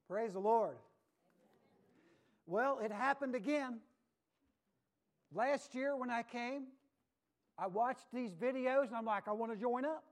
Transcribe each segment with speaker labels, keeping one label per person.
Speaker 1: Praise the Lord. Well, it happened again. Last year when I came, I watched these videos and I'm like, I want to join up.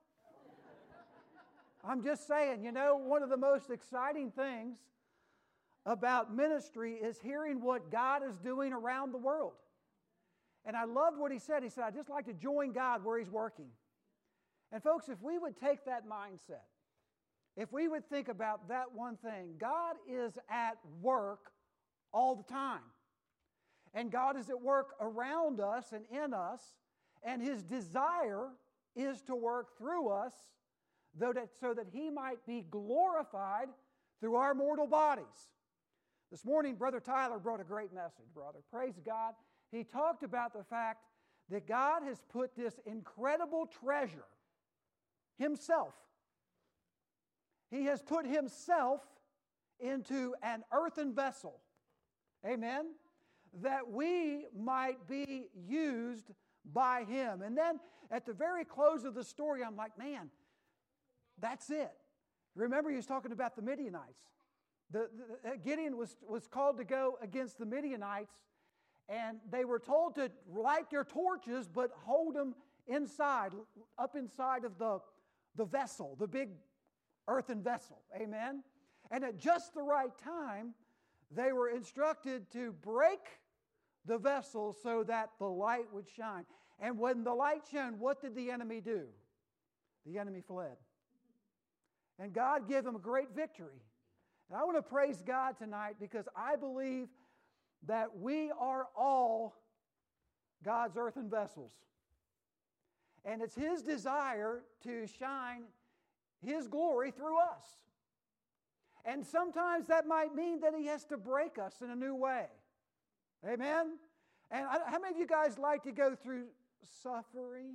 Speaker 1: I'm just saying, one of the most exciting things about ministry is hearing what God is doing around the world. And I loved what he said. He said, I'd just like to join God where he's working. And folks, if we would take that mindset, if we would think about that one thing, God is at work all the time. And God is at work around us and in us, and his desire is to work through us so that he might be glorified through our mortal bodies. This morning, Brother Tyler brought a great message, brother. Praise God. He talked about the fact that God has put this incredible treasure, himself. He has put himself into an earthen vessel. Amen? That we might be used by him. And then at the very close of the story, I'm like, man, that's it. Remember, he was talking about the Midianites. Gideon was called to go against the Midianites, and they were told to light their torches, but hold them inside, up inside of the vessel, the big earthen vessel. Amen? And at just the right time, they were instructed to break the vessel so that the light would shine. And when the light shone, what did the enemy do? The enemy fled. And God gave them a great victory. And I want to praise God tonight because I believe that we are all God's earthen vessels. And it's his desire to shine his glory through us. And sometimes that might mean that he has to break us in a new way. Amen? And how many of you guys like to go through suffering,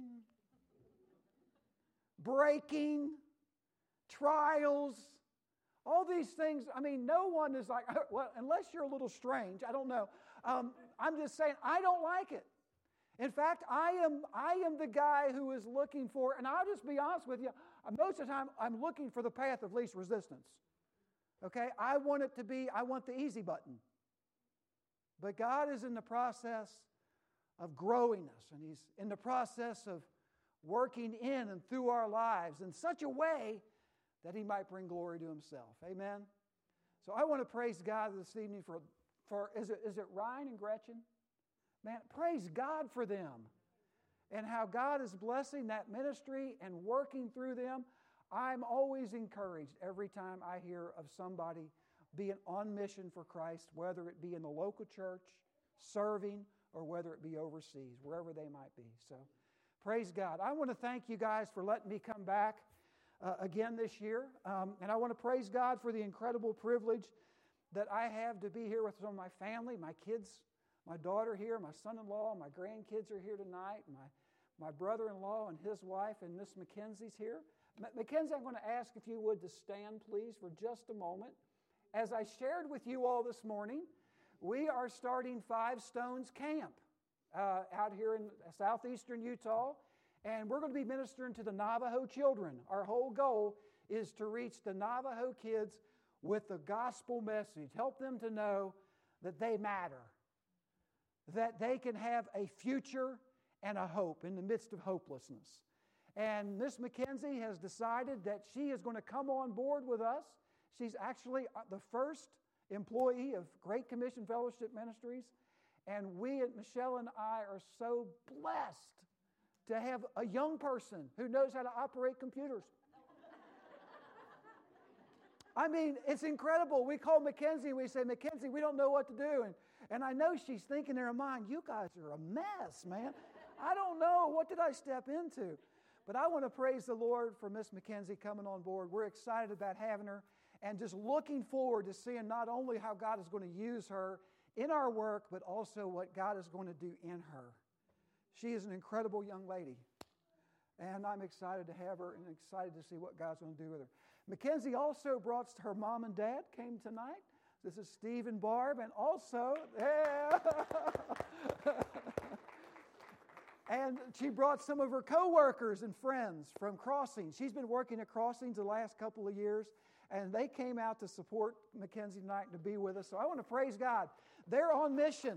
Speaker 1: breaking, trials, all these things? I mean, no one is like, well, unless you're a little strange, I don't know. I'm just saying, I don't like it. In fact, I am the guy who is looking for, and I'll just be honest with you, most of the time I'm looking for the path of least resistance. Okay? I want the easy button. But God is in the process of growing us, and he's in the process of working in and through our lives in such a way that he might bring glory to himself. Amen? So I want to praise God this evening for is it Ryan and Gretchen? Man, praise God for them and how God is blessing that ministry and working through them. I'm always encouraged every time I hear of somebody being on mission for Christ, whether it be in the local church, serving, or whether it be overseas, wherever they might be. So, praise God. I want to thank you guys for letting me come back again this year. And I want to praise God for the incredible privilege that I have to be here with some of my family, my kids, my daughter here, my son-in-law, my grandkids are here tonight, my brother-in-law and his wife, and Miss Mackenzie's here. Mackenzie, I'm going to ask if you would to stand, please, for just a moment. As I shared with you all this morning, we are starting Five Stones Camp out here in southeastern Utah, and we're going to be ministering to the Navajo children. Our whole goal is to reach the Navajo kids with the gospel message, help them to know that they matter, that they can have a future and a hope in the midst of hopelessness. And Miss Mackenzie has decided that she is going to come on board with us. She's actually the first employee of Great Commission Fellowship Ministries. And Michelle and I are so blessed to have a young person who knows how to operate computers. I mean, it's incredible. We call Mackenzie, we say, Mackenzie, we don't know what to do. And I know she's thinking in her mind, you guys are a mess, man. I don't know. What did I step into? But I want to praise the Lord for Miss Mackenzie coming on board. We're excited about having her and just looking forward to seeing not only how God is going to use her in our work, but also what God is going to do in her. She is an incredible young lady, and I'm excited to have her and excited to see what God's going to do with her. Mackenzie also brought her mom and dad, came tonight. This is Steve and Barb, and also, and she brought some of her co-workers and friends from Crossings. She's been working at Crossings the last couple of years, and they came out to support Mackenzie tonight and to be with us. So I want to praise God. They're on mission.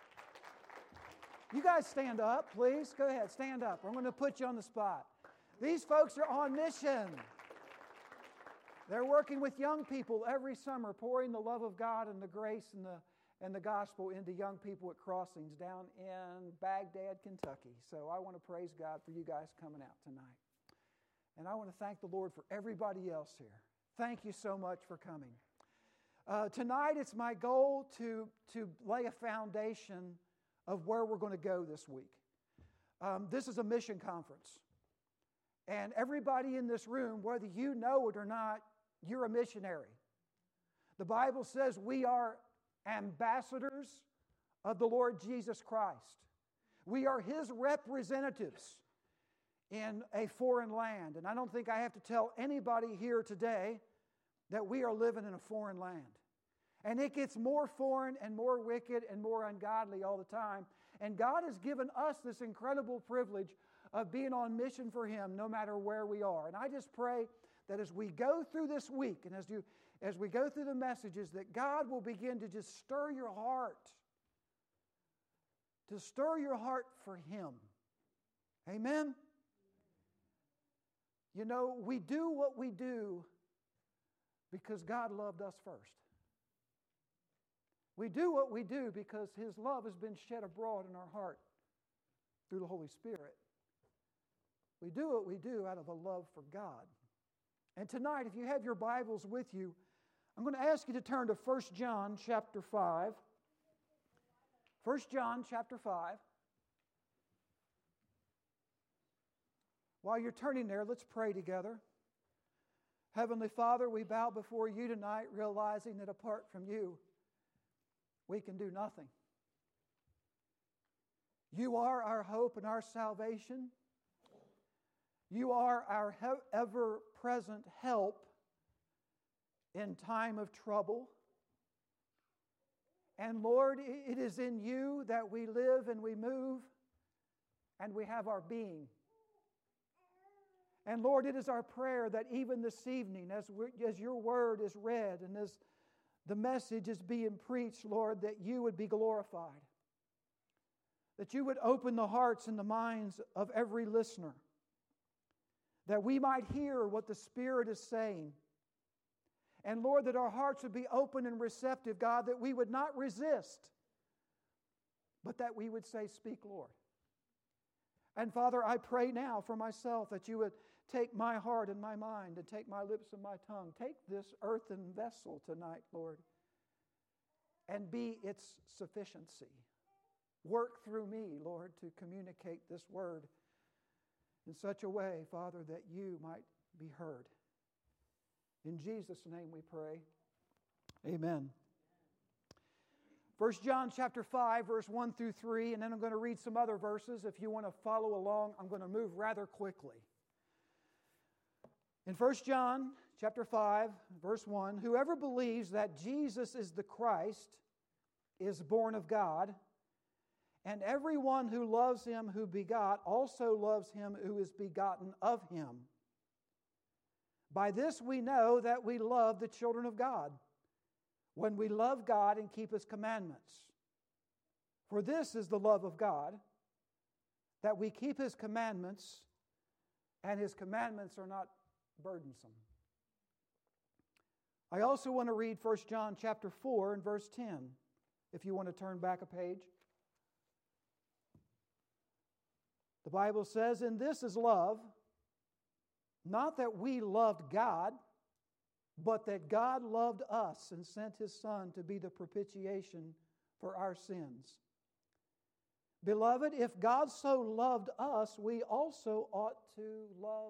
Speaker 1: You guys stand up, please. Go ahead, stand up. I'm going to put you on the spot. These folks are on mission. They're working with young people every summer, pouring the love of God and the grace and the gospel into young people at Crossings down in Baghdad, Kentucky. So I want to praise God for you guys coming out tonight. And I want to thank the Lord for everybody else here. Thank you so much for coming. Tonight it's my goal to lay a foundation of where we're going to go this week. This is a mission conference. And everybody in this room, whether you know it or not, you're a missionary. The Bible says we are ambassadors of the Lord Jesus Christ. We are His representatives in a foreign land. And I don't think I have to tell anybody here today that we are living in a foreign land. And it gets more foreign and more wicked and more ungodly all the time. And God has given us this incredible privilege of being on mission for Him no matter where we are. And I just pray that as we go through this week and as we go through the messages, that God will begin to just stir your heart. To stir your heart for Him. Amen? You know, we do what we do because God loved us first. We do what we do because His love has been shed abroad in our heart through the Holy Spirit. We do what we do out of a love for God. And tonight, if you have your Bibles with you, I'm going to ask you to turn to 1 John chapter 5. 1 John chapter 5. While you're turning there, let's pray together. Heavenly Father, we bow before You tonight, realizing that apart from You, we can do nothing. You are our hope and our salvation. You are our ever-present help in time of trouble. And Lord, it is in You that we live and we move and we have our being. And Lord, it is our prayer that even this evening, as Your Word is read and as the message is being preached, Lord, that You would be glorified. That You would open the hearts and the minds of every listener. That we might hear what the Spirit is saying. And Lord, that our hearts would be open and receptive, God, that we would not resist, but that we would say, "Speak, Lord." And Father, I pray now for myself that You would take my heart and my mind and take my lips and my tongue. Take this earthen vessel tonight, Lord, and be its sufficiency. Work through me, Lord, to communicate this word in such a way, Father, that You might be heard. In Jesus' name we pray. Amen. 1 John chapter 5, verse 1 through 3, and then I'm going to read some other verses. If you want to follow along, I'm going to move rather quickly. In 1 John chapter 5, verse 1, whoever believes that Jesus is the Christ is born of God, and everyone who loves Him who begot also loves Him who is begotten of Him. By this we know that we love the children of God, when we love God and keep His commandments. For this is the love of God, that we keep His commandments, and His commandments are not burdensome. I also want to read 1 John chapter 4 and verse 10, if you want to turn back a page. The Bible says, "And this is love, not that we loved God, but that God loved us and sent His Son to be the propitiation for our sins. Beloved, if God so loved us, we also ought to love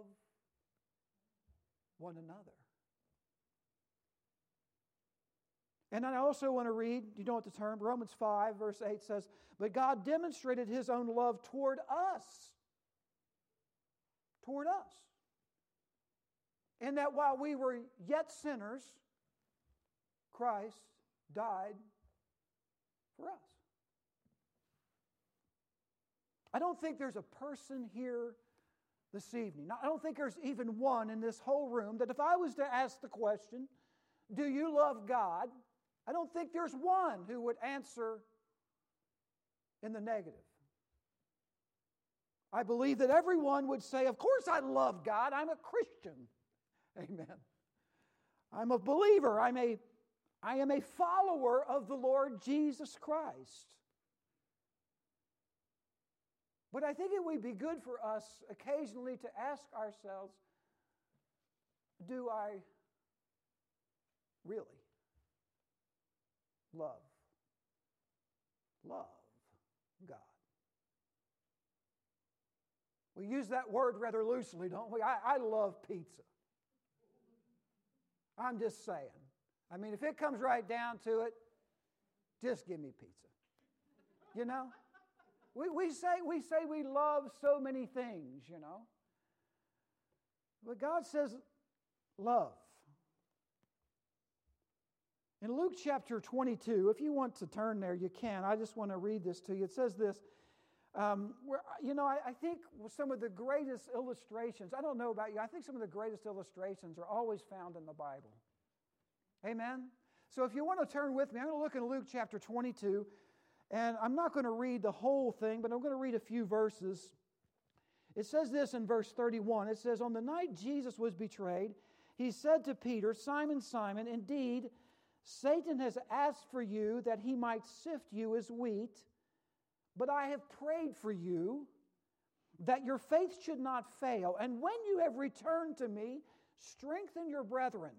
Speaker 1: one another." And I also want to read, you know what the term, Romans 5, verse 8 says, "But God demonstrated His own love toward us." Toward us. In that while we were yet sinners, Christ died for us. I don't think there's a person here this evening. Now, I don't think there's even one in this whole room that if I was to ask the question, do you love God? I don't think there's one who would answer in the negative. I believe that everyone would say, of course I love God. I'm a Christian. Amen. I'm a believer. I am a follower of the Lord Jesus Christ. But I think it would be good for us occasionally to ask ourselves, do I really love God? We use that word rather loosely, don't we? I love pizza. I'm just saying. I mean, if it comes right down to it, just give me pizza. You know? We say we love so many things, you know. But God says love. In Luke chapter 22, if you want to turn there, you can. I just want to read this to you. It says this. I think some of the greatest illustrations, I don't know about you, I think some of the greatest illustrations are always found in the Bible. Amen? So if you want to turn with me, I'm going to look in Luke chapter 22, and I'm not going to read the whole thing, but I'm going to read a few verses. It says this in verse 31. It says, on the night Jesus was betrayed, he said to Peter, Simon, Simon, indeed, Satan has asked for you that he might sift you as wheat, but I have prayed for you that your faith should not fail. And when you have returned to me, strengthen your brethren.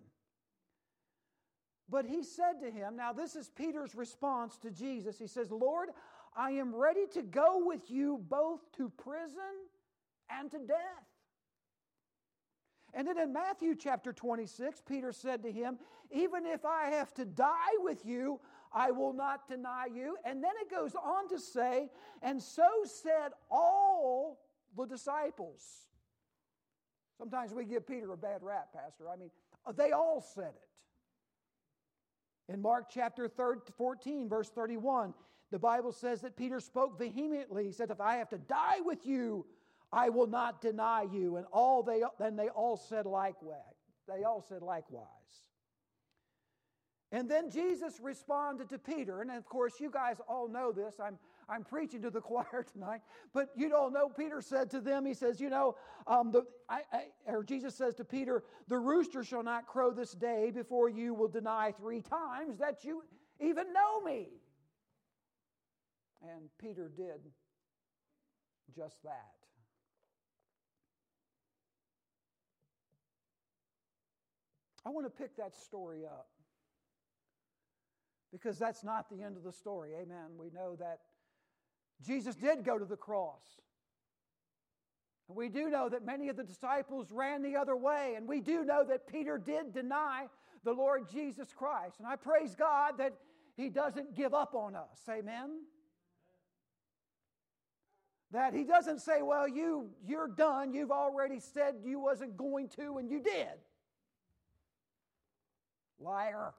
Speaker 1: But he said to him, now this is Peter's response to Jesus. He says, Lord, I am ready to go with you both to prison and to death. And then in Matthew chapter 26, Peter said to him, even if I have to die with you, I will not deny you. And then it goes on to say, and so said all the disciples. Sometimes we give Peter a bad rap, Pastor. I mean, they all said it. In Mark chapter 14, verse 31, the Bible says that Peter spoke vehemently. He said, if I have to die with you, I will not deny you. And then they all said likewise. They all said likewise. And then Jesus responded to Peter. And of course, you guys all know this. I'm preaching to the choir tonight. But you don't know, Peter said to them, he says, Jesus says to Peter, the rooster shall not crow this day before you will deny 3 times that you even know me. And Peter did just that. I want to pick that story up because that's not the end of the story. Amen. We know that Jesus did go to the cross. And we do know that many of the disciples ran the other way. And we do know that Peter did deny the Lord Jesus Christ. And I praise God that He doesn't give up on us. Amen. That He doesn't say, well, you're done. You've already said you wasn't going to, and you did. Liar.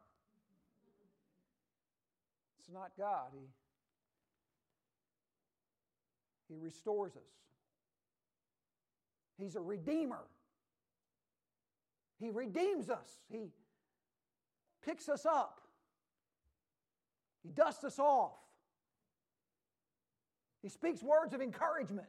Speaker 1: It's not God. He restores us. He's a redeemer. He redeems us. He picks us up. He dusts us off. He speaks words of encouragement.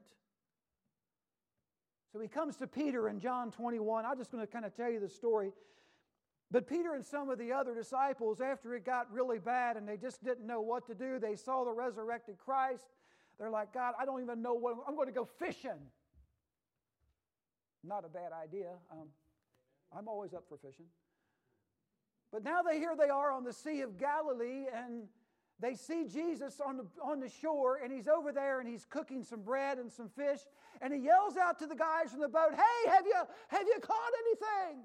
Speaker 1: So he comes to Peter in John 21. I'm just going to kind of tell you the story. But Peter and some of the other disciples, after it got really bad and they just didn't know what to do, they saw the resurrected Christ. They're like, God, I don't even know what, I'm going to go fishing. Not a bad idea. I'm always up for fishing. But now here they are on the Sea of Galilee, and they see Jesus on the shore, and He's over there, and He's cooking some bread and some fish, and He yells out to the guys from the boat, hey, have you caught anything?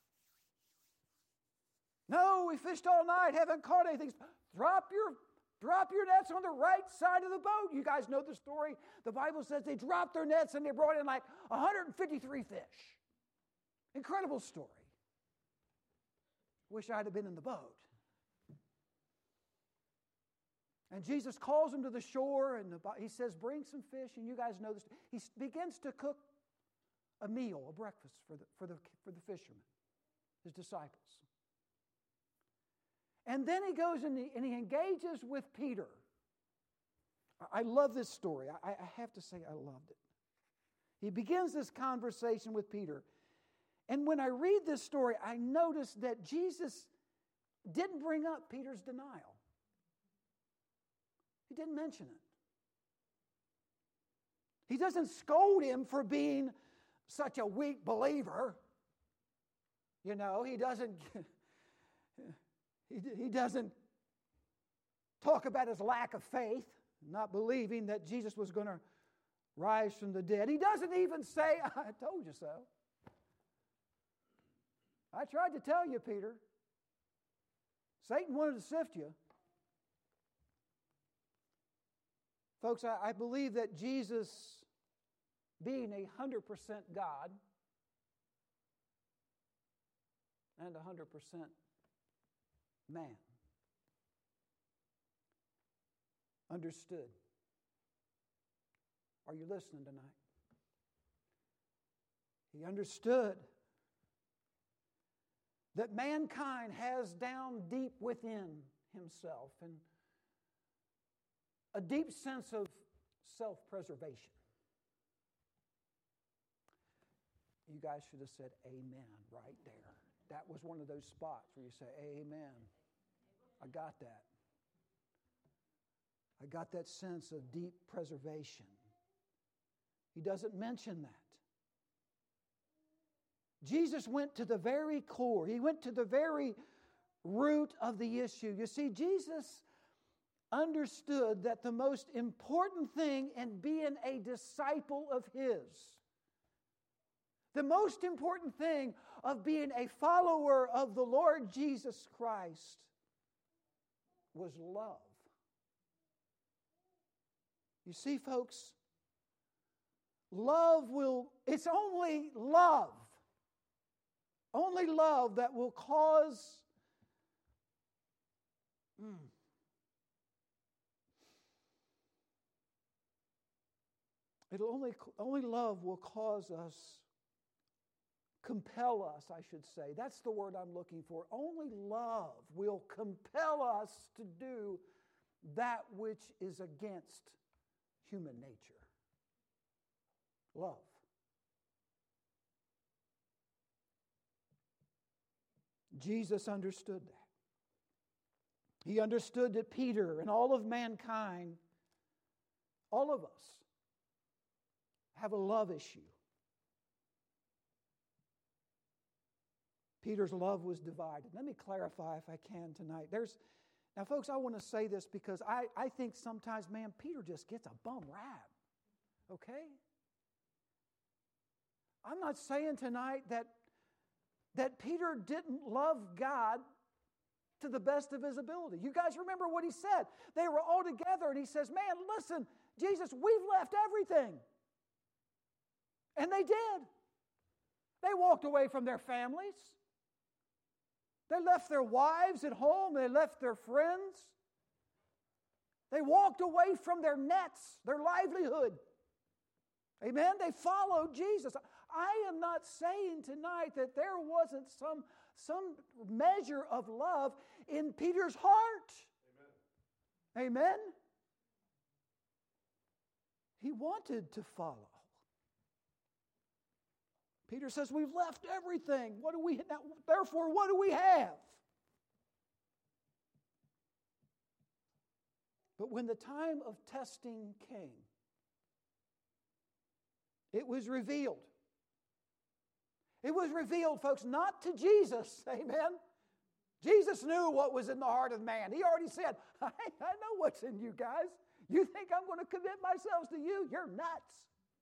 Speaker 1: No, we fished all night, haven't caught anything. Drop your nets on the right side of the boat. You guys know the story. The Bible says they dropped their nets and they brought in like 153 fish. Incredible story. Wish I'd have been in the boat. And Jesus calls them to the shore and He says, bring some fish. And you guys know this. He begins to cook a meal, a breakfast for the fishermen, his disciples. And then he goes and he engages with Peter. I love this story. I have to say I loved it. He begins this conversation with Peter. And when I read this story, I notice that Jesus didn't bring up Peter's denial. He didn't mention it. He doesn't scold him for being such a weak believer. You know, he doesn't talk about his lack of faith, not believing that Jesus was going to rise from the dead. He doesn't even say, I told you so. I tried to tell you, Peter. Satan wanted to sift you. Folks, I believe that Jesus, being 100% God and 100% man, understood. Are you listening tonight? He understood that mankind has down deep within himself and a deep sense of self-preservation. You guys should have said amen right there. That was one of those spots where you say amen. I got that. I got that sense of deep preservation. He doesn't mention that. Jesus went to the very core. He went to the very root of the issue. You see, Jesus understood that the most important thing in being a disciple of His, the most important thing of being a follower of the Lord Jesus Christ was love. You see, folks, it's only love that will cause only love will cause us, compel us, I should say. That's the word I'm looking for. Only love will compel us to do that which is against human nature. Love. Jesus understood that. He understood that Peter and all of mankind, all of us, have a love issue. Peter's love was divided. Let me clarify if I can tonight. Now, folks, I want to say this because I think sometimes, man, Peter just gets a bum rap. Okay? I'm not saying tonight that Peter didn't love God to the best of his ability. You guys remember what he said. They were all together and he says, man, listen, Jesus, we've left everything. And they did. They walked away from their families. They left their wives at home. They left their friends. They walked away from their nets, their livelihood. Amen? They followed Jesus. I am not saying tonight that there wasn't some measure of love in Peter's heart. Amen? Amen? He wanted to follow. Peter says, we've left everything. Therefore, what do we have? But when the time of testing came, it was revealed. It was revealed, folks, not to Jesus. Amen? Jesus knew what was in the heart of man. He already said, I know what's in you guys. You think I'm going to commit myself to you? You're nuts.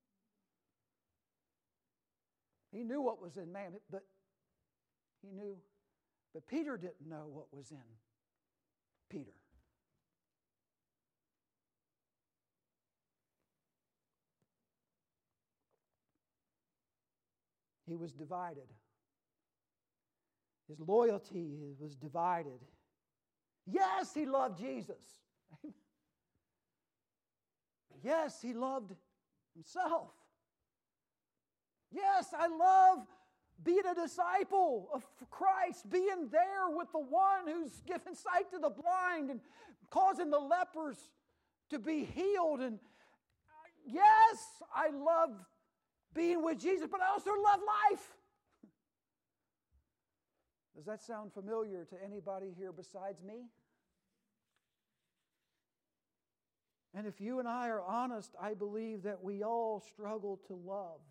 Speaker 1: He knew what was in man, but Peter didn't know what was in Peter. He was divided. His loyalty was divided. Yes, he loved Jesus. Yes, he loved himself. Yes, I love being a disciple of Christ, being there with the one who's given sight to the blind and causing the lepers to be healed. And yes, I love being with Jesus, but I also love life. Does that sound familiar to anybody here besides me? And if you and I are honest, I believe that we all struggle to love.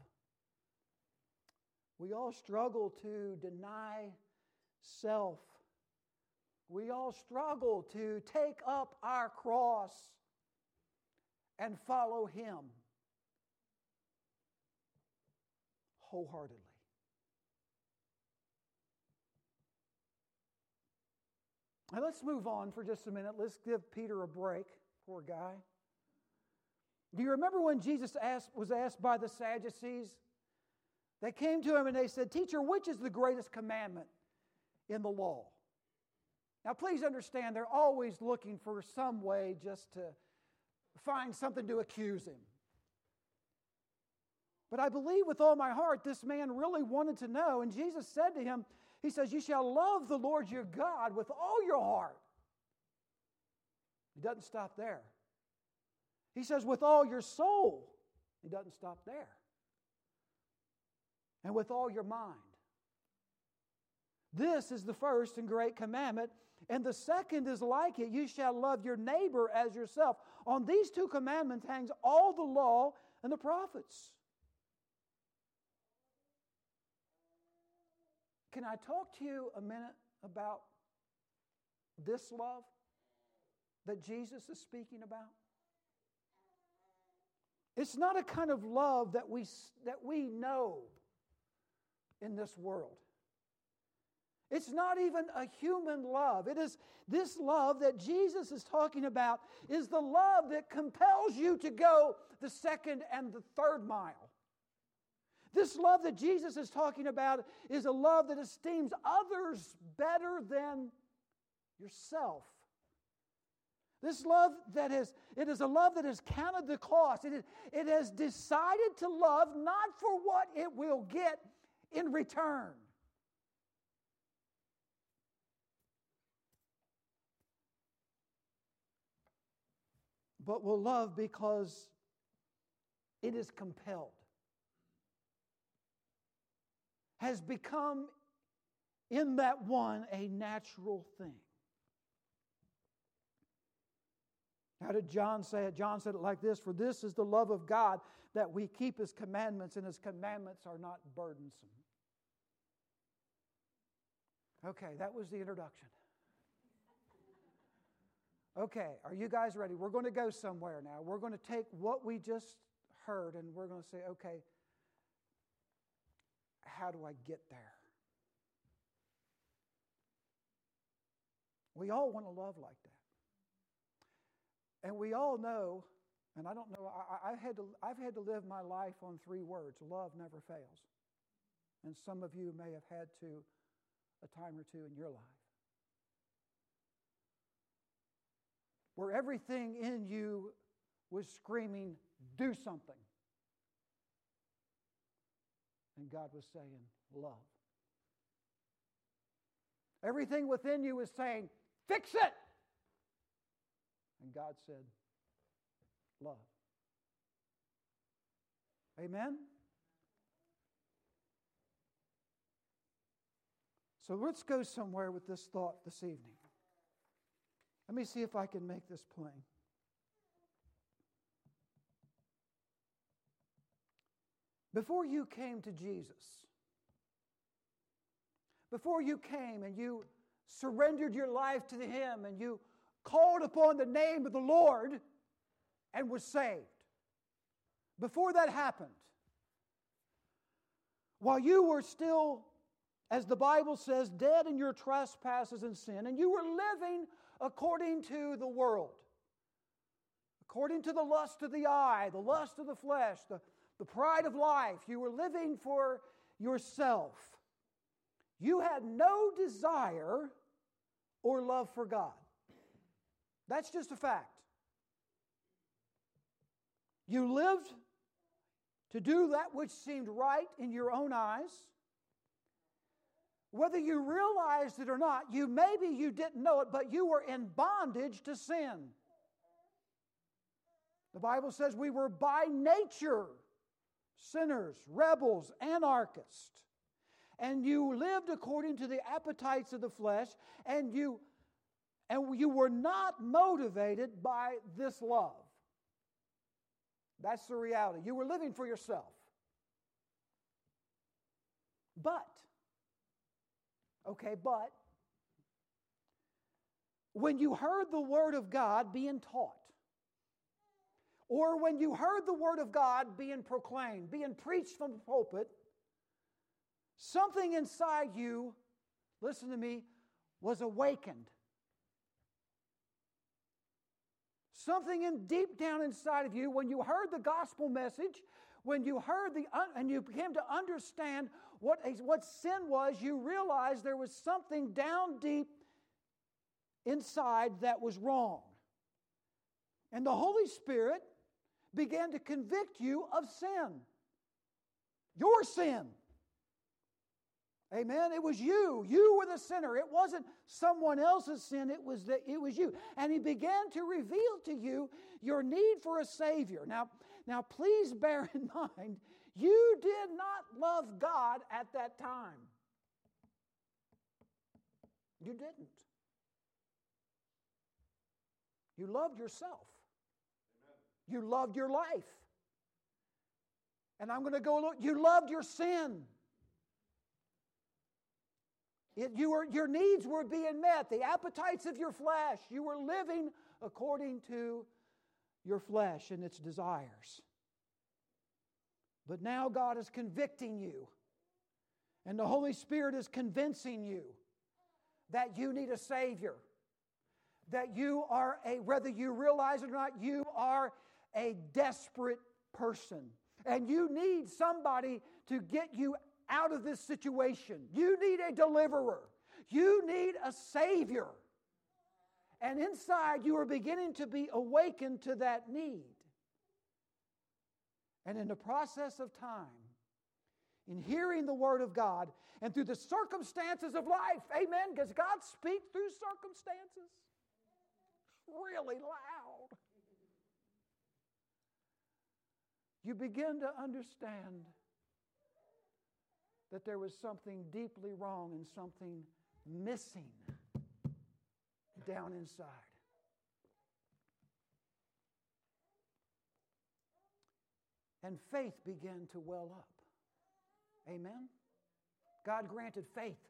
Speaker 1: We all struggle to deny self. We all struggle to take up our cross and follow Him wholeheartedly. Now let's move on for just a minute. Let's give Peter a break. Poor guy. Do you remember when Jesus was asked by the Sadducees? They came to Him and they said, "Teacher, which is the greatest commandment in the law?" Now please understand, they're always looking for some way just to find something to accuse Him. But I believe with all my heart this man really wanted to know. And Jesus said to him, He says, "You shall love the Lord your God with all your heart." He doesn't stop there. He says, "with all your soul." He doesn't stop there. "And with all your mind. This is the first and great commandment. And the second is like it. You shall love your neighbor as yourself. On these two commandments hangs all the law and the prophets." Can I talk to you a minute about this love that Jesus is speaking about? It's not a kind of love that we know in this world. It's not even a human love. It is this love that Jesus is talking about is the love that compels you to go the second and the third mile. This love that Jesus is talking about is a love that esteems others better than yourself. This love it is a love that has counted the cost. It has decided to love not for what it will get in return. But will love because it is compelled. Has become in that one a natural thing. How did John say it? John said it like this: "For this is the love of God, that we keep His commandments, and His commandments are not burdensome." Okay, that was the introduction. Okay, are you guys ready? We're going to go somewhere now. We're going to take what we just heard and we're going to say, okay, how do I get there? We all want to love like that. And we all know, and I don't know, I've had to live my life on 3 words: love never fails. And some of you may have had to a time or two in your life. Where everything in you was screaming, "Do something." And God was saying, "Love." Everything within you was saying, "Fix it." And God said, "Love." Amen? So let's go somewhere with this thought this evening. Let me see if I can make this plain. Before you came to Jesus, before you came and you surrendered your life to Him and you called upon the name of the Lord and was saved, before that happened, while you were still, as the Bible says, dead in your trespasses and sin, and you were living according to the world, according to the lust of the eye, the lust of the flesh, the pride of life. You were living for yourself. You had no desire or love for God. That's just a fact. You lived to do that which seemed right in your own eyes. Whether you realized it or not, maybe you didn't know it, but you were in bondage to sin. The Bible says we were by nature sinners, rebels, anarchists. And you lived according to the appetites of the flesh, and you were not motivated by this love. That's the reality. You were living for yourself. But when you heard the Word of God being taught, or when you heard the Word of God being proclaimed, being preached from the pulpit, something inside you, listen to me, was awakened. Something deep down inside of you, when you heard the gospel message, when you heard and you began to understand what sin was, you realized there was something down deep inside that was wrong. And the Holy Spirit began to convict you of sin. Your sin. Amen. It was you. You were the sinner. It wasn't someone else's sin. It was you. And He began to reveal to you your need for a Savior. Now, please bear in mind, you did not love God at that time. You didn't. You loved yourself. Amen. You loved your life. And I'm going to go look. You loved your sin. Your needs were being met. The appetites of your flesh. You were living according to your flesh and its desires. But now God is convicting you. And the Holy Spirit is convincing you that you need a Savior. That you are whether you realize it or not, you are a desperate person. And you need somebody to get you out of this situation. You need a deliverer. You need a Savior. And inside you are beginning to be awakened to that need. And in the process of time, in hearing the Word of God, and through the circumstances of life, amen, does God speak through circumstances? Really loud. You begin to understand that there was something deeply wrong and something missing down inside. And faith began to well up. Amen? God granted faith.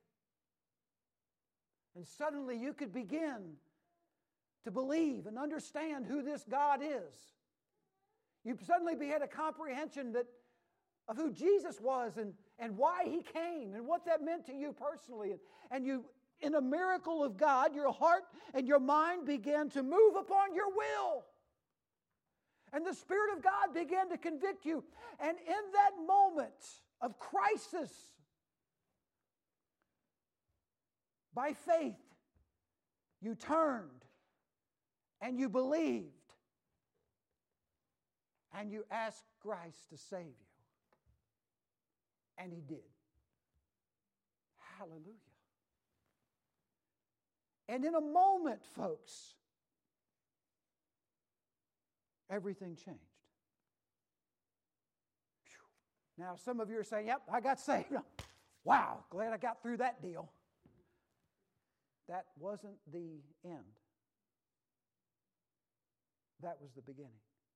Speaker 1: And suddenly you could begin to believe and understand who this God is. You suddenly had a comprehension of who Jesus was and why He came and what that meant to you personally. And you, in a miracle of God, your heart and your mind began to move upon your will. And the Spirit of God began to convict you. And in that moment of crisis, by faith, you turned and you believed and you asked Christ to save you. And He did. Hallelujah. And in a moment, folks, everything changed. Whew. Now, some of you are saying, yep, I got saved. Wow, glad I got through that deal. That wasn't the end. That was the beginning.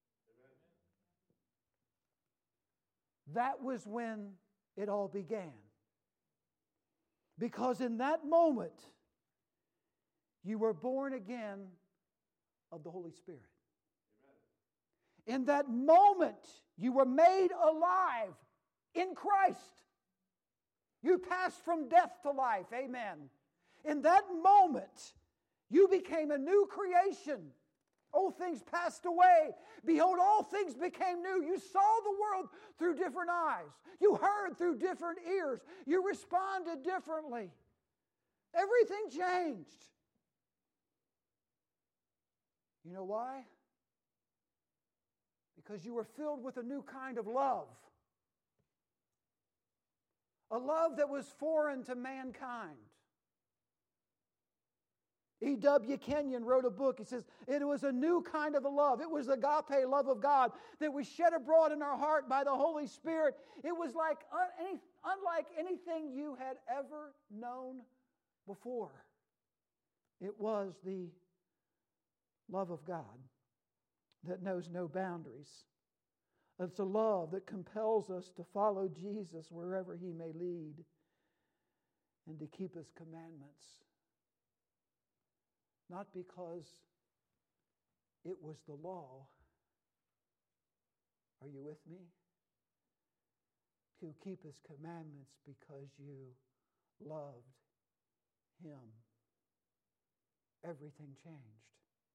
Speaker 1: Amen. That was when it all began. Because in that moment, you were born again of the Holy Spirit. Amen. In that moment, you were made alive in Christ. You passed from death to life. Amen. In that moment, you became a new creation. Old things passed away. Behold, all things became new. You saw the world through different eyes. You heard through different ears. You responded differently. Everything changed. You know why? Because you were filled with a new kind of love. a love that was foreign to mankind. E.W. Kenyon wrote a book. He says, it was a new kind of a love. It was the agape love of God that was shed abroad in our heart by the Holy Spirit. It was like unlike anything you had ever known before. It was the love of God that knows no boundaries. It's a love that compels us to follow Jesus wherever He may lead and to keep His commandments. Not because it was the law. Are you with me? To keep His commandments because you loved Him. Everything changed.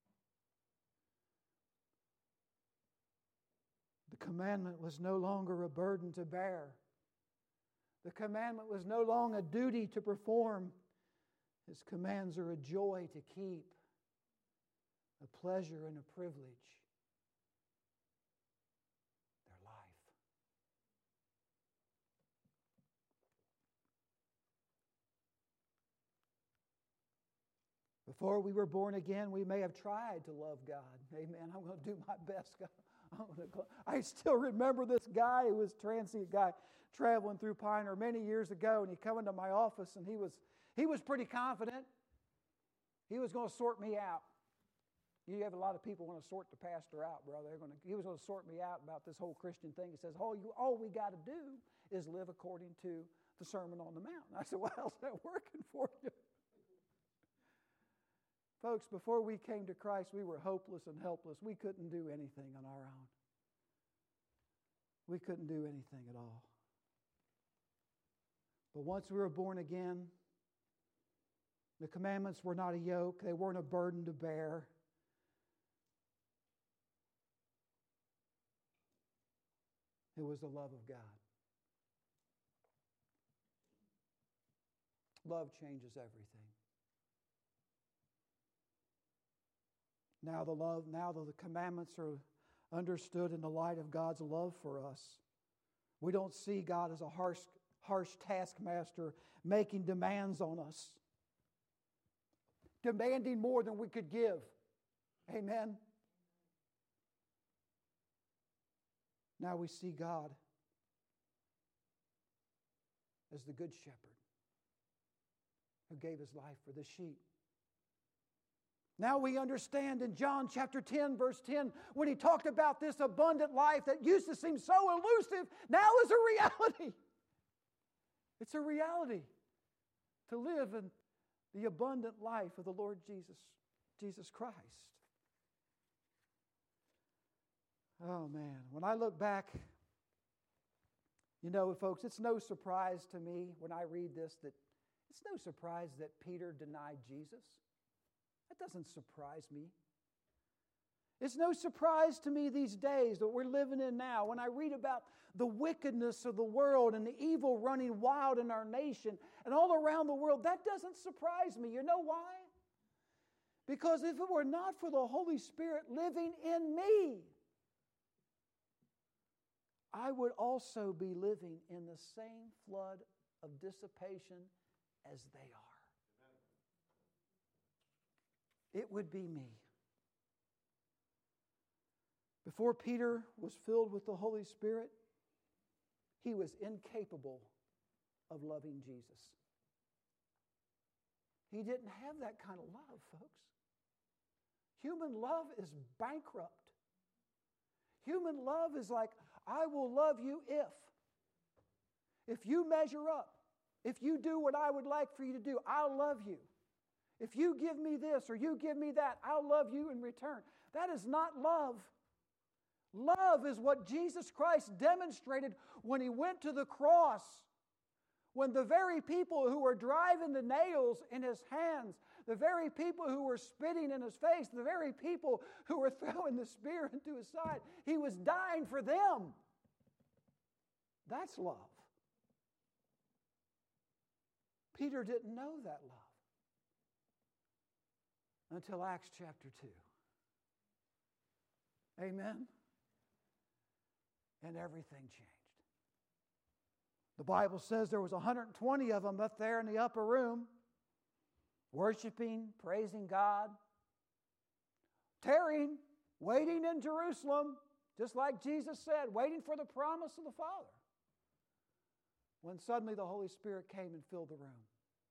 Speaker 1: The commandment was no longer a burden to bear. The commandment was no longer a duty to perform. His commands are a joy to keep, a pleasure and a privilege. Their life. Before we were born again, we may have tried to love God. Amen. I'm going to do my best. I still remember this guy who was a transient guy traveling through Pioneer many years ago, and he come into my office, and he was pretty confident. He was going to sort me out. You have a lot of people want to sort the pastor out, brother. He was going to sort me out about this whole Christian thing. He says, all we got to do is live according to the Sermon on the Mount. And I said, well, how's that working for you? Folks, before we came to Christ, we were hopeless and helpless. We couldn't do anything on our own. We couldn't do anything at all. But once we were born again, the commandments were not a yoke. They weren't a burden to bear. It was the love of God. Love changes everything. Now the commandments are understood in the light of God's love for us. We don't see God as a harsh taskmaster making demands on us, demanding more than we could give. Amen. Now we see God as the good shepherd who gave His life for the sheep. Now we understand in John chapter 10, verse 10, when He talked about this abundant life that used to seem so elusive, now is a reality. It's a reality to live in the abundant life of the Lord Jesus Christ. Oh man, when I look back, folks, it's no surprise to me when I read this that it's no surprise that Peter denied Jesus. That doesn't surprise me. It's no surprise to me these days that we're living in now when I read about the wickedness of the world and the evil running wild in our nation and all around the world. That doesn't surprise me. You know why? Because if it were not for the Holy Spirit living in me, I would also be living in the same flood of dissipation as they are. It would be me. Before Peter was filled with the Holy Spirit, he was incapable of loving Jesus. He didn't have that kind of love, folks. Human love is bankrupt. Human love is like, I will love you if you measure up, if you do what I would like for you to do, I'll love you. If you give me this or you give me that, I'll love you in return. That is not love. Love is what Jesus Christ demonstrated when He went to the cross. When the very people who were driving the nails in His hands, the very people who were spitting in His face, the very people who were throwing the spear into His side, He was dying for them. That's love. Peter didn't know that love until Acts chapter 2. Amen? And everything changed. The Bible says there was 120 of them up there in the upper room, worshiping, praising God, tarrying, waiting in Jerusalem, just like Jesus said, waiting for the promise of the Father. When suddenly the Holy Spirit came and filled the room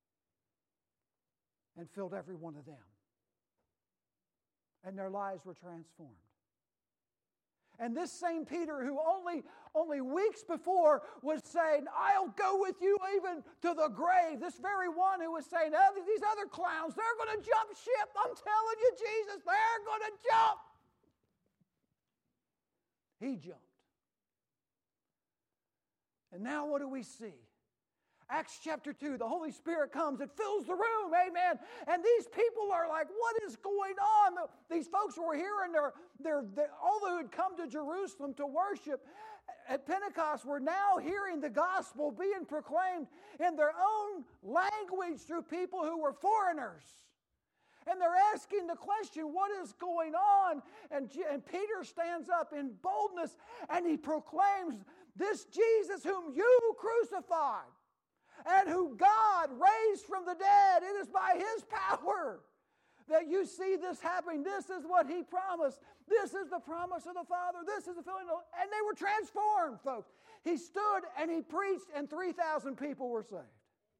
Speaker 1: and filled every one of them. And their lives were transformed. And this same Peter, who only weeks before was saying, I'll go with you even to the grave. This very one who was saying, oh, these other clowns, they're going to jump ship. I'm telling you, Jesus, they're going to jump. He jumped. And now what do we see? Acts chapter 2, the Holy Spirit comes, it fills the room, amen. And these people are like, what is going on? These folks who were here and all who had come to Jerusalem to worship at Pentecost were now hearing the gospel being proclaimed in their own language through people who were foreigners. And they're asking the question, what is going on? And Peter stands up in boldness and he proclaims, this Jesus whom you crucified, and who God raised from the dead. It is by His power that you see this happening. This is what He promised. This is the promise of the Father. This is the filling of, and they were transformed, folks. He stood and He preached, and 3,000 people were saved.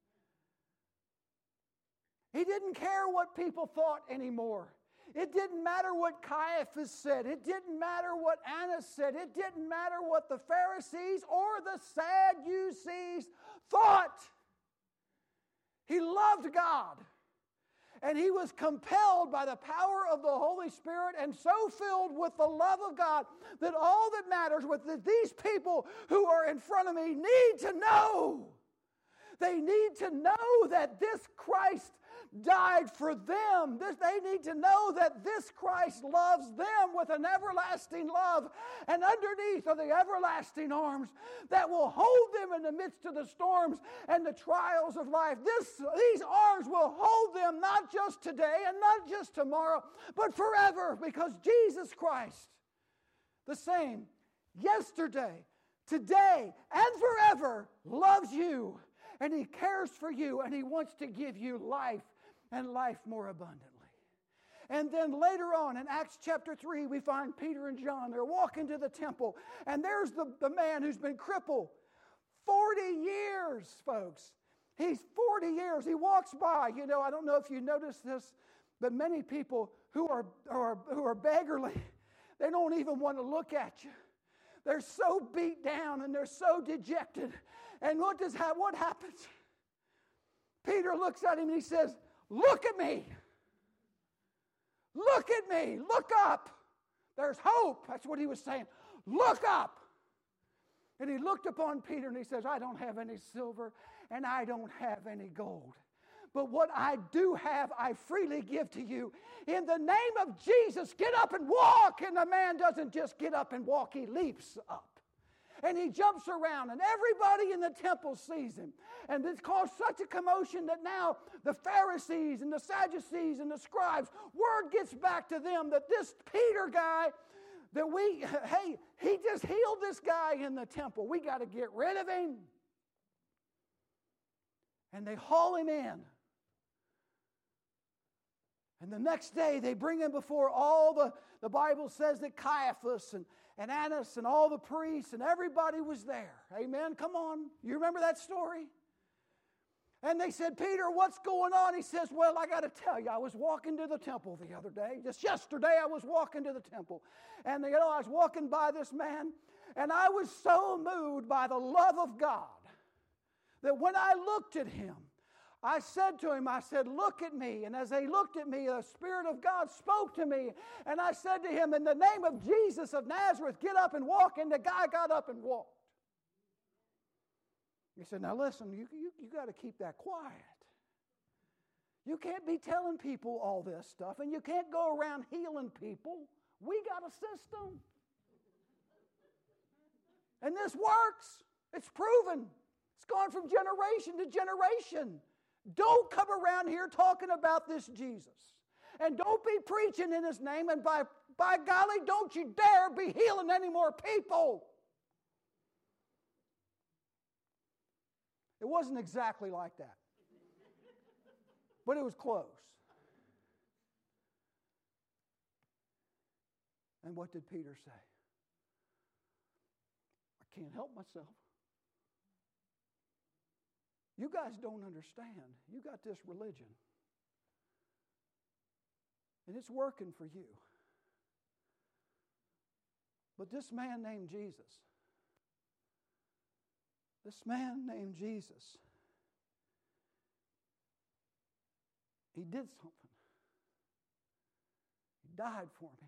Speaker 1: He didn't care what people thought anymore. It didn't matter what Caiaphas said. It didn't matter what Annas said. It didn't matter what the Pharisees or the Sadducees thought. He loved God. And he was compelled by the power of the Holy Spirit and so filled with the love of God that all that matters was that these people who are in front of me need to know. They need to know that this Christ died for them. They need to know that this Christ loves them with an everlasting love, and underneath are the everlasting arms that will hold them in the midst of the storms and the trials of life. These arms will hold them not just today and not just tomorrow, but forever, because Jesus Christ, the same yesterday, today, and forever, loves you, and He cares for you, and He wants to give you life and life more abundantly. And then later on in Acts chapter 3, we find Peter and John. They're walking to the temple, and there's the man who's been crippled 40 years, folks. He's 40 years. He walks by. You know, I don't know if you noticed this, but many people who are beggarly, they don't even want to look at you. They're so beat down and they're so dejected. And what happens? Peter looks at him and he says, look at me. Look at me. Look up. There's hope. That's what he was saying. Look up. And he looked upon Peter and he says, I don't have any silver and I don't have any gold. But what I do have, I freely give to you. In the name of Jesus, get up and walk. And the man doesn't just get up and walk, he leaps up. And he jumps around, and everybody in the temple sees him. And it's caused such a commotion that now the Pharisees and the Sadducees and the scribes, word gets back to them that this Peter guy, he just healed this guy in the temple. We got to get rid of him. And they haul him in. And the next day they bring him before all the Bible says that Caiaphas and Annas and all the priests and everybody was there. Amen? Come on. You remember that story? And they said, Peter, what's going on? He says, well, I got to tell you, I was walking to the temple the other day. Just yesterday I was walking to the temple. And I was walking by this man, and I was so moved by the love of God that when I looked at him, I said to him, look at me. And as they looked at me, the Spirit of God spoke to me. And I said to him, in the name of Jesus of Nazareth, get up and walk. And the guy got up and walked. He said, now listen, you got to keep that quiet. You can't be telling people all this stuff. And you can't go around healing people. We got a system. And this works. It's proven. It's gone from generation to generation. Don't come around here talking about this Jesus. And don't be preaching in His name. And by golly, don't you dare be healing any more people. It wasn't exactly like that. But it was close. And what did Peter say? I can't help myself. You guys don't understand. You got this religion. And it's working for you. But this man named Jesus, he did something. He died for me.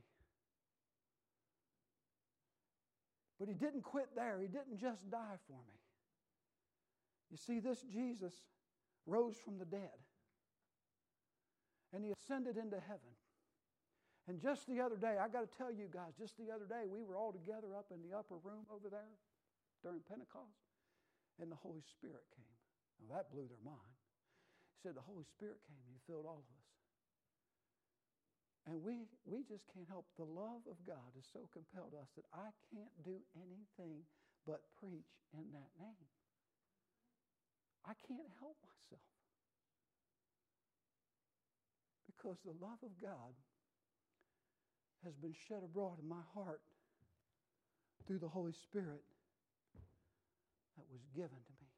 Speaker 1: But he didn't quit there. He didn't just die for me. You see, this Jesus rose from the dead. And he ascended into heaven. And just the other day, I got to tell you guys, just the other day, we were all together up in the upper room over there during Pentecost. And the Holy Spirit came. Now that blew their mind. He said the Holy Spirit came and he filled all of us. And we just can't help. The love of God has so compelled us that I can't do anything but preach in that name. I can't help myself. Because the love of God has been shed abroad in my heart through the Holy Spirit that was given to me.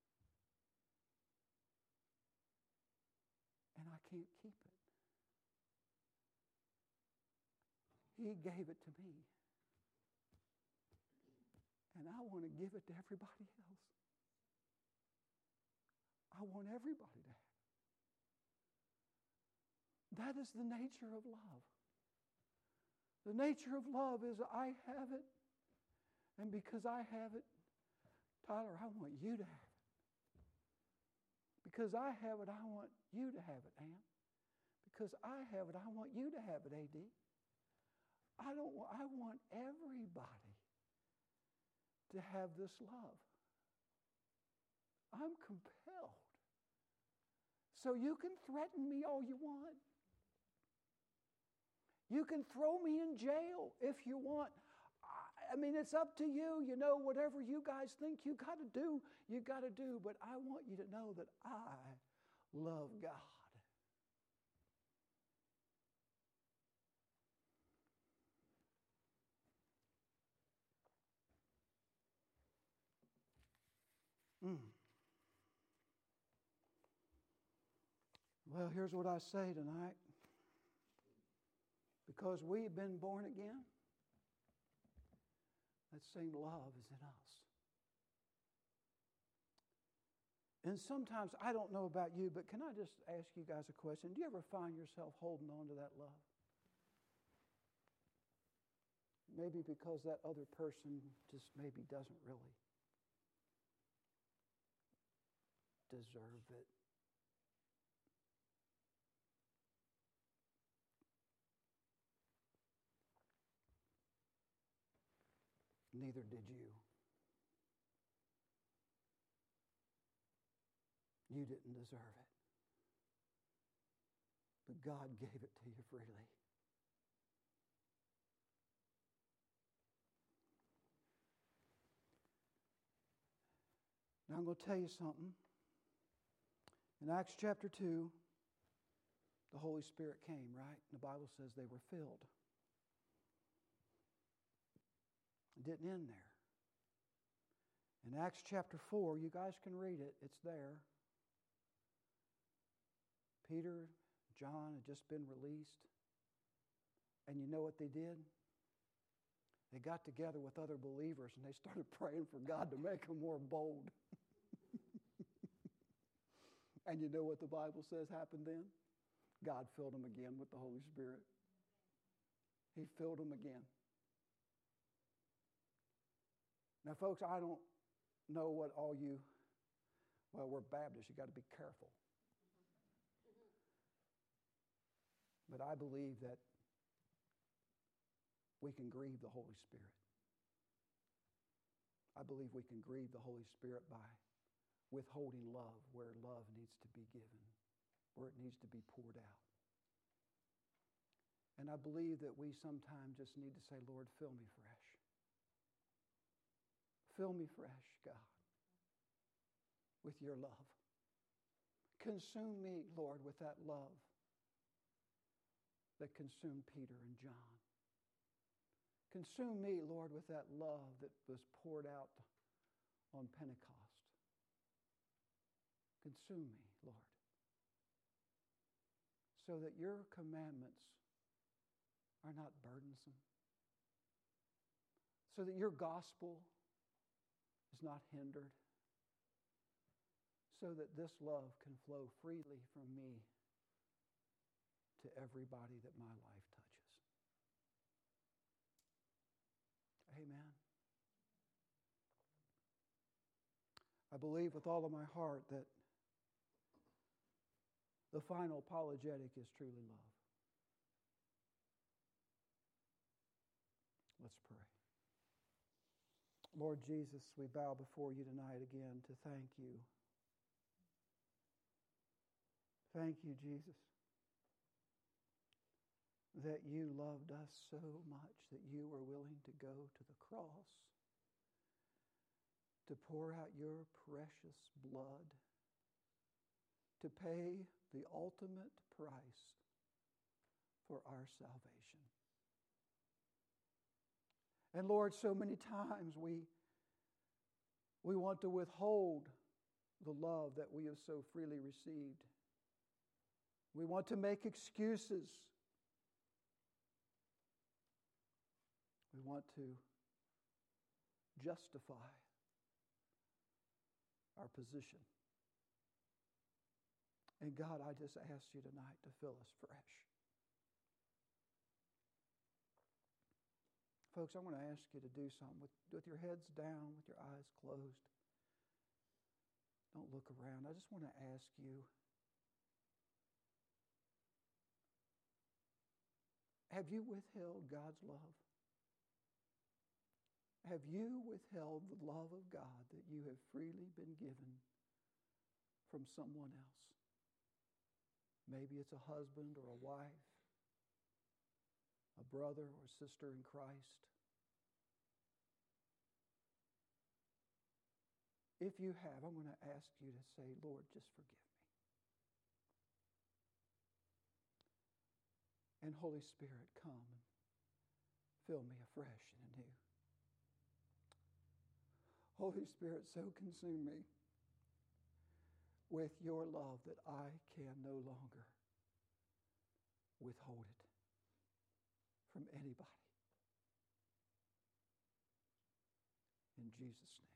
Speaker 1: And I can't keep it. He gave it to me. And I want to give it to everybody else. I want everybody to have it. That is the nature of love. The nature of love is I have it. And because I have it, Tyler, I want you to have it. Because I have it, I want you to have it, Ann. Because I have it, I want you to have it, AD. I want everybody to have this love. I'm compelled. So you can threaten me all you want. You can throw me in jail if you want. I mean, it's up to you. You know, whatever you guys think you got to do, you got to do. But I want you to know that I love God. Well, here's what I say tonight. Because we've been born again, that same love is in us. And sometimes, I don't know about you, but can I just ask you guys a question? Do you ever find yourself holding on to that love? Maybe because that other person just maybe doesn't really deserve it. Neither did you. You didn't deserve it. But God gave it to you freely. Now I'm going to tell you something. In Acts chapter 2, the Holy Spirit came, right? The Bible says they were filled. It didn't end there. In Acts chapter 4, you guys can read it. It's there. Peter, John had just been released. And you know what they did? They got together with other believers and they started praying for God to make them more bold. And you know what the Bible says happened then? God filled them again with the Holy Spirit. He filled them again. Now, folks, I don't know what all you, well, we're Baptists. You got to be careful. But I believe that we can grieve the Holy Spirit. I believe we can grieve the Holy Spirit by withholding love where love needs to be given, where it needs to be poured out. And I believe that we sometimes just need to say, Lord, fill me fresh. Fill me fresh, God. with your love. Consume me, Lord, with that love that consumed Peter and John. Consume me, Lord, with that love that was poured out on Pentecost. Consume me, Lord, so that your commandments are not burdensome, so that your gospel is not hindered, so that this love can flow freely from me to everybody that my life touches. Amen. I believe with all of my heart that the final apologetic is truly love. Let's pray. Lord Jesus, we bow before you tonight again to thank you. Thank you, Jesus, that you loved us so much that you were willing to go to the cross to pour out your precious blood, to pay the ultimate price for our salvation. And Lord, so many times we want to withhold the love that we have so freely received. We want to make excuses. We want to justify our position. And God, I just ask you tonight to fill us fresh. Folks, I want to ask you to do something with your heads down, with your eyes closed. Don't look around. I just want to ask you, have you withheld God's love? Have you withheld the love of God that you have freely been given from someone else? Maybe it's a husband or a wife, a brother or sister in Christ. If you have, I'm going to ask you to say, Lord, just forgive me. And Holy Spirit, come and fill me afresh and anew. Holy Spirit, so consume me with your love that I can no longer withhold it from anybody. In Jesus' name.